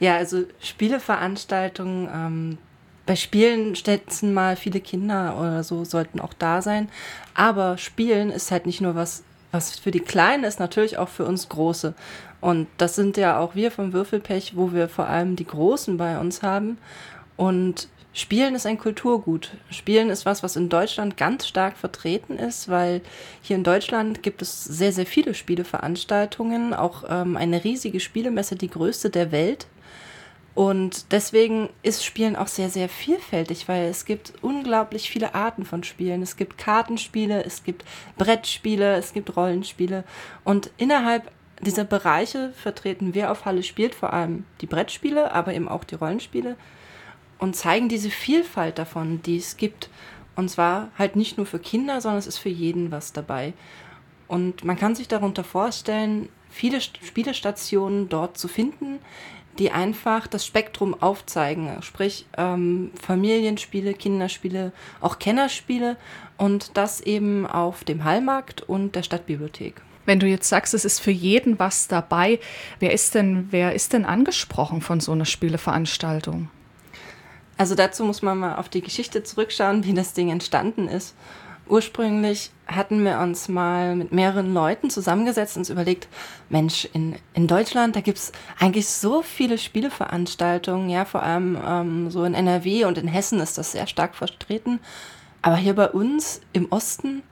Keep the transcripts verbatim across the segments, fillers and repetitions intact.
Ja, also Spieleveranstaltungen, ähm, bei Spielen schätzen mal viele Kinder oder so, sollten auch da sein. Aber Spielen ist halt nicht nur was, was für die Kleinen ist, natürlich auch für uns Große. Und das sind ja auch wir vom Würfelpech, wo wir vor allem die Großen bei uns haben. Und Spielen ist ein Kulturgut. Spielen ist was, was in Deutschland ganz stark vertreten ist, weil hier in Deutschland gibt es sehr, sehr viele Spieleveranstaltungen, auch ähm, eine riesige Spielemesse, die größte der Welt. Und deswegen ist Spielen auch sehr, sehr vielfältig, weil es gibt unglaublich viele Arten von Spielen. Es gibt Kartenspiele, es gibt Brettspiele, es gibt Rollenspiele. Und innerhalb dieser Bereiche vertreten wir auf Halle spielt vor allem die Brettspiele, aber eben auch die Rollenspiele und zeigen diese Vielfalt davon, die es gibt. Und zwar halt nicht nur für Kinder, sondern es ist für jeden was dabei. Und man kann sich darunter vorstellen, viele Spielestationen dort zu finden, die einfach das Spektrum aufzeigen, sprich ähm, Familienspiele, Kinderspiele, auch Kennerspiele und das eben auf dem Hallmarkt und der Stadtbibliothek. Wenn du jetzt sagst, es ist für jeden was dabei, wer ist denn, wer ist denn angesprochen von so einer Spieleveranstaltung? Also dazu muss man mal auf die Geschichte zurückschauen, wie das Ding entstanden ist. Ursprünglich hatten wir uns mal mit mehreren Leuten zusammengesetzt und uns überlegt, Mensch, in, in Deutschland, da gibt es eigentlich so viele Spieleveranstaltungen, ja, vor allem ähm, so in N R W und in Hessen ist das sehr stark vertreten. Aber hier bei uns im Osten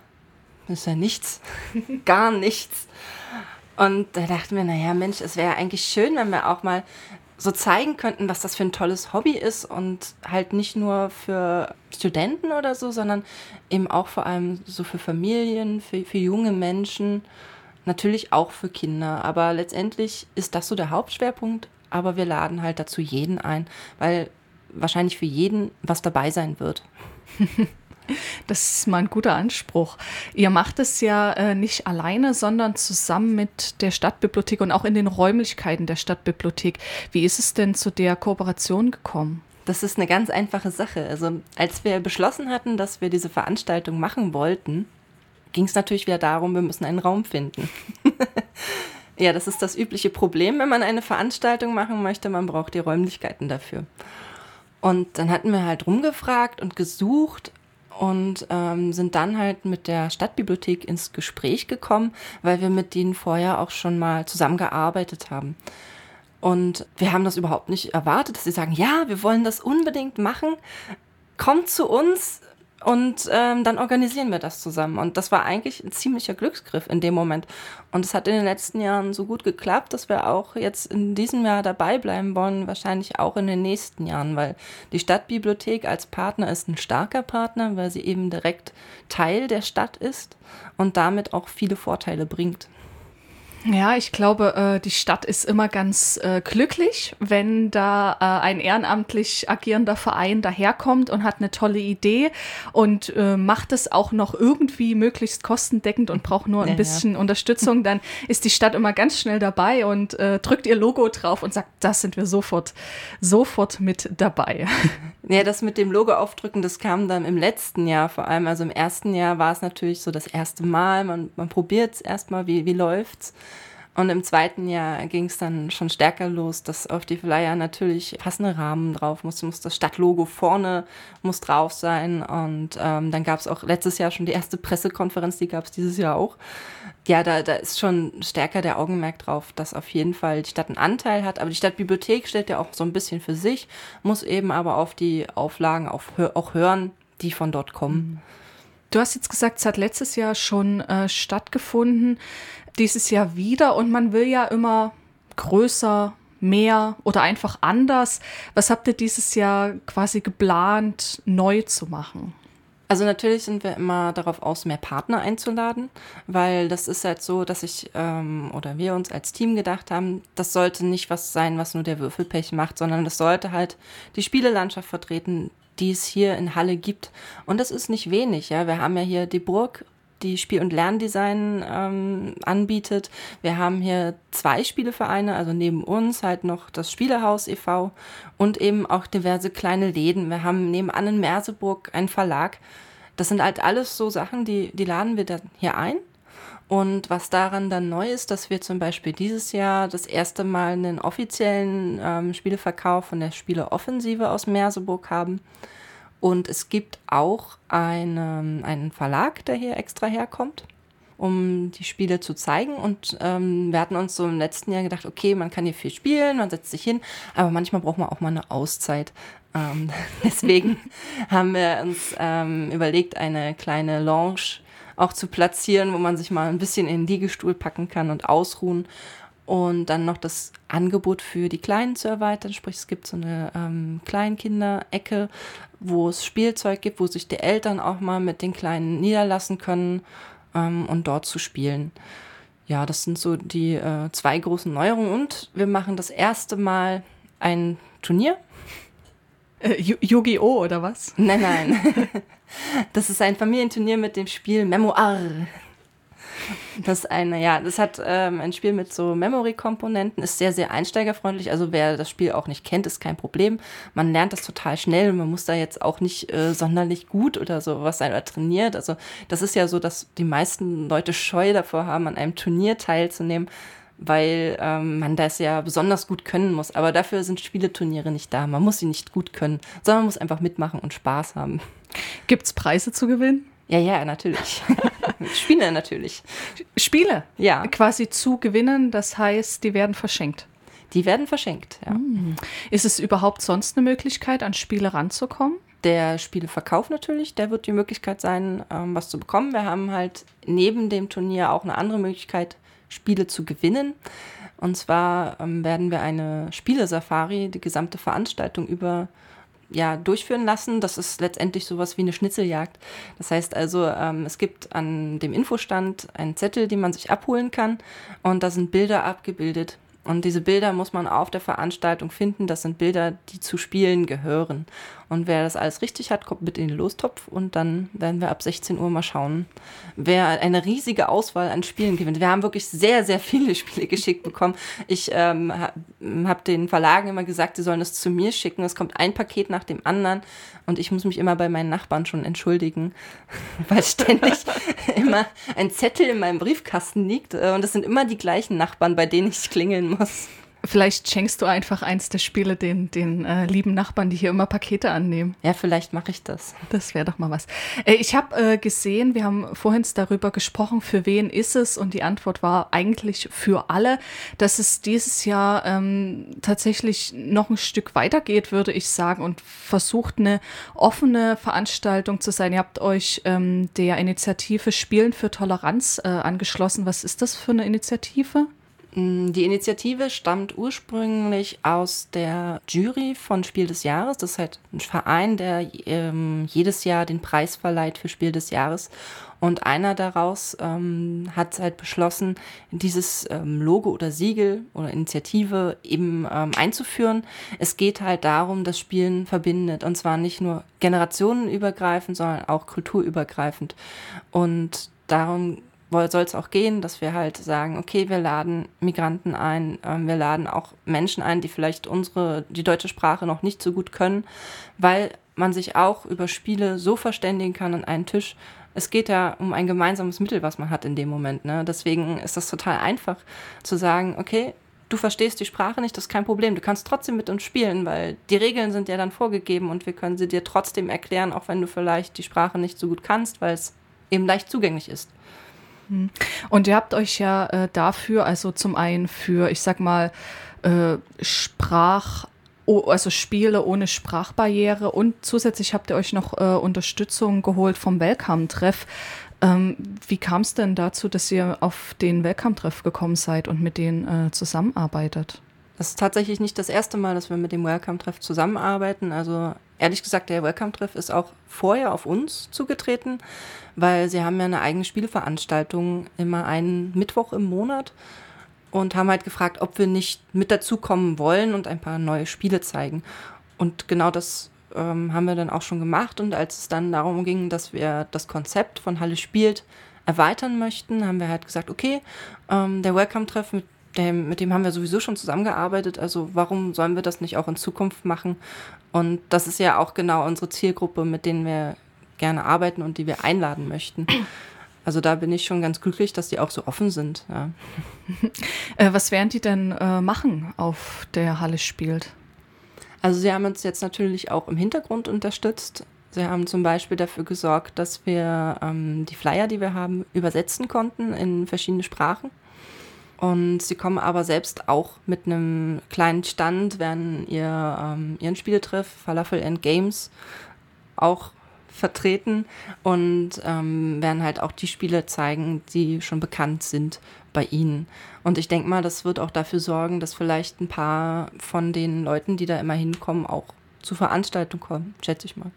ist ja nichts, gar nichts. Und da dachten wir, naja, Mensch, es wäre eigentlich schön, wenn wir auch mal so zeigen könnten, was das für ein tolles Hobby ist und halt nicht nur für Studenten oder so, sondern eben auch vor allem so für Familien, für, für junge Menschen, natürlich auch für Kinder. Aber letztendlich ist das so der Hauptschwerpunkt, aber wir laden halt dazu jeden ein, weil wahrscheinlich für jeden was dabei sein wird. Das ist mal ein guter Anspruch. Ihr macht es ja äh, nicht alleine, sondern zusammen mit der Stadtbibliothek und auch in den Räumlichkeiten der Stadtbibliothek. Wie ist es denn zu der Kooperation gekommen? Das ist eine ganz einfache Sache. Also als wir beschlossen hatten, dass wir diese Veranstaltung machen wollten, ging es natürlich wieder darum, wir müssen einen Raum finden. Ja, das ist das übliche Problem, wenn man eine Veranstaltung machen möchte. Man braucht die Räumlichkeiten dafür. Und dann hatten wir halt rumgefragt und gesucht und ähm, sind dann halt mit der Stadtbibliothek ins Gespräch gekommen, weil wir mit denen vorher auch schon mal zusammengearbeitet haben. Und wir haben das überhaupt nicht erwartet, dass sie sagen, ja, wir wollen das unbedingt machen, kommt zu uns und ähm, dann organisieren wir das zusammen. Und das war eigentlich ein ziemlicher Glücksgriff in dem Moment. Und es hat in den letzten Jahren so gut geklappt, dass wir auch jetzt in diesem Jahr dabei bleiben wollen, wahrscheinlich auch in den nächsten Jahren, weil die Stadtbibliothek als Partner ist ein starker Partner, weil sie eben direkt Teil der Stadt ist und damit auch viele Vorteile bringt. Ja, ich glaube, äh, die Stadt ist immer ganz äh, glücklich, wenn da äh, ein ehrenamtlich agierender Verein daherkommt und hat eine tolle Idee und äh, macht es auch noch irgendwie möglichst kostendeckend und braucht nur ein ja, bisschen ja. Unterstützung. Dann ist die Stadt immer ganz schnell dabei und äh, drückt ihr Logo drauf und sagt, das sind wir sofort, sofort mit dabei. Ja, das mit dem Logo aufdrücken, das kam dann im letzten Jahr vor allem. Also im ersten Jahr war es natürlich so das erste Mal, man, man probiert es erstmal, wie, wie läuft's. Und im zweiten Jahr ging es dann schon stärker los, dass auf die Flyer natürlich passende Rahmen drauf muss, muss das Stadtlogo vorne muss drauf sein. Und ähm, dann gab es auch letztes Jahr schon die erste Pressekonferenz, die gab es dieses Jahr auch. Ja, da, da ist schon stärker der Augenmerk drauf, dass auf jeden Fall die Stadt einen Anteil hat. Aber die Stadtbibliothek stellt ja auch so ein bisschen für sich, muss eben aber auf die Auflagen auch, auch hören, die von dort kommen. Du hast jetzt gesagt, es hat letztes Jahr schon äh, stattgefunden, dieses Jahr wieder und man will ja immer größer, mehr oder einfach anders. Was habt ihr dieses Jahr quasi geplant, neu zu machen? Also natürlich sind wir immer darauf aus, mehr Partner einzuladen, weil das ist halt so, dass ich ähm, oder wir uns als Team gedacht haben, das sollte nicht was sein, was nur der Würfelpech macht, sondern das sollte halt die Spielelandschaft vertreten, die es hier in Halle gibt. Und das ist nicht wenig, ja. Wir haben ja hier die Burg, die Spiel- und Lerndesign ähm, anbietet. Wir haben hier zwei Spielevereine, also neben uns halt noch das Spielehaus e V und eben auch diverse kleine Läden. Wir haben nebenan in Merseburg einen Verlag. Das sind halt alles so Sachen, die, die laden wir dann hier ein. Und was daran dann neu ist, dass wir zum Beispiel dieses Jahr das erste Mal einen offiziellen ähm, Spieleverkauf von der Spieleoffensive aus Merseburg haben. Und es gibt auch eine, einen Verlag, der hier extra herkommt, um die Spiele zu zeigen. Und ähm, wir hatten uns so im letzten Jahr gedacht, okay, man kann hier viel spielen, man setzt sich hin, aber manchmal braucht man auch mal eine Auszeit. Ähm, deswegen haben wir uns ähm, überlegt, eine kleine Lounge auch zu platzieren, wo man sich mal ein bisschen in den Liegestuhl packen kann und ausruhen. Und dann noch das Angebot für die Kleinen zu erweitern. Sprich, es gibt so eine ähm, Kleinkinder-Ecke, wo es Spielzeug gibt, wo sich die Eltern auch mal mit den Kleinen niederlassen können ähm, und dort zu spielen. Ja, das sind so die äh, zwei großen Neuerungen. Und wir machen das erste Mal ein Turnier. Äh, Yu-Gi-Oh! Oder was? Nein, nein. Das ist ein Familienturnier mit dem Spiel Memoir. Das ist eine, ja, das hat ähm, ein Spiel mit so Memory-Komponenten, ist sehr, sehr einsteigerfreundlich. Also wer das Spiel auch nicht kennt, ist kein Problem. Man lernt das total schnell und man muss da jetzt auch nicht äh, sonderlich gut oder sowas sein oder trainiert. Also das ist ja so, dass die meisten Leute Scheu davor haben, an einem Turnier teilzunehmen, weil ähm, man das ja besonders gut können muss. Aber dafür sind Spieleturniere nicht da. Man muss sie nicht gut können, sondern man muss einfach mitmachen und Spaß haben. Gibt's Preise zu gewinnen? Ja, ja, natürlich. Spiele natürlich. Spiele? Ja. Quasi zu gewinnen, das heißt, die werden verschenkt. Die werden verschenkt, ja. Hm. Ist es überhaupt sonst eine Möglichkeit, an Spiele ranzukommen? Der Spieleverkauf natürlich, der wird die Möglichkeit sein, ähm, was zu bekommen. Wir haben halt neben dem Turnier auch eine andere Möglichkeit, Spiele zu gewinnen. Und zwar ähm, werden wir eine Spielesafari, die gesamte Veranstaltung über ja, durchführen lassen. Das ist letztendlich sowas wie eine Schnitzeljagd. Das heißt also, ähm, es gibt an dem Infostand einen Zettel, den man sich abholen kann und da sind Bilder abgebildet. Und diese Bilder muss man auf der Veranstaltung finden. Das sind Bilder, die zu Spielen gehören. Und wer das alles richtig hat, kommt mit in den Lostopf. Und dann werden wir ab sechzehn Uhr mal schauen, wer eine riesige Auswahl an Spielen gewinnt. Wir haben wirklich sehr, sehr viele Spiele geschickt bekommen. Ich ähm, habe den Verlagen immer gesagt, sie sollen es zu mir schicken. Es kommt ein Paket nach dem anderen. Und ich muss mich immer bei meinen Nachbarn schon entschuldigen, weil ständig immer ein Zettel in meinem Briefkasten liegt. Und es sind immer die gleichen Nachbarn, bei denen ich klingeln muss. Vielleicht schenkst du einfach eins der Spiele den, den äh, lieben Nachbarn, die hier immer Pakete annehmen. Ja, vielleicht mache ich das. Das wäre doch mal was. Äh, ich habe äh, gesehen, wir haben vorhin darüber gesprochen, für wen ist es? Und die Antwort war eigentlich für alle, dass es dieses Jahr ähm, tatsächlich noch ein Stück weitergeht, würde ich sagen, und versucht, eine offene Veranstaltung zu sein. Ihr habt euch ähm, der Initiative Spielen für Toleranz äh, angeschlossen. Was ist das für eine Initiative? Die Initiative stammt ursprünglich aus der Jury von Spiel des Jahres. Das ist halt ein Verein, der ähm, jedes Jahr den Preis verleiht für Spiel des Jahres. Und einer daraus ähm, hat halt beschlossen, dieses ähm, Logo oder Siegel oder Initiative eben ähm, einzuführen. Es geht halt darum, dass Spielen verbindet. Und zwar nicht nur generationenübergreifend, sondern auch kulturübergreifend. Und darum soll es auch gehen, dass wir halt sagen, okay, wir laden Migranten ein, äh, wir laden auch Menschen ein, die vielleicht unsere, die deutsche Sprache noch nicht so gut können, weil man sich auch über Spiele so verständigen kann an einen Tisch. Es geht ja um ein gemeinsames Mittel, was man hat in dem Moment, ne? Deswegen ist das total einfach zu sagen, okay, du verstehst die Sprache nicht, das ist kein Problem, du kannst trotzdem mit uns spielen, weil die Regeln sind ja dann vorgegeben und wir können sie dir trotzdem erklären, auch wenn du vielleicht die Sprache nicht so gut kannst, weil es eben leicht zugänglich ist. Und ihr habt euch ja äh, dafür, also zum einen für, ich sag mal, äh, Sprach, also Spiele ohne Sprachbarriere und zusätzlich habt ihr euch noch äh, Unterstützung geholt vom Welcome-Treff. Ähm, wie kam es denn dazu, dass ihr auf den Welcome-Treff gekommen seid und mit denen äh, zusammenarbeitet? Das ist tatsächlich nicht das erste Mal, dass wir mit dem Welcome-Treff zusammenarbeiten. Also ehrlich gesagt, der Welcome-Treff ist auch vorher auf uns zugetreten, weil sie haben ja eine eigene Spieleveranstaltung immer einen Mittwoch im Monat und haben halt gefragt, ob wir nicht mit dazukommen wollen und ein paar neue Spiele zeigen. Und genau das ähm, haben wir dann auch schon gemacht. Und als es dann darum ging, dass wir das Konzept von Halle spielt erweitern möchten, haben wir halt gesagt, okay, ähm, der Welcome-Treff mit Dem, mit dem haben wir sowieso schon zusammengearbeitet, also warum sollen wir das nicht auch in Zukunft machen? Und das ist ja auch genau unsere Zielgruppe, mit denen wir gerne arbeiten und die wir einladen möchten. Also da bin ich schon ganz glücklich, dass die auch so offen sind. Ja. äh, was werden die denn äh, machen auf der Halle spielt? Also sie haben uns jetzt natürlich auch im Hintergrund unterstützt. Sie haben zum Beispiel dafür gesorgt, dass wir ähm, die Flyer, die wir haben, übersetzen konnten in verschiedene Sprachen. Und sie kommen aber selbst auch mit einem kleinen Stand, werden ihr, ähm, ihren Spieltreff Falafel and Games auch vertreten und ähm, werden halt auch die Spiele zeigen, die schon bekannt sind bei ihnen. Und ich denke mal, das wird auch dafür sorgen, dass vielleicht ein paar von den Leuten, die da immer hinkommen, auch zur Veranstaltung kommen, schätze ich mal.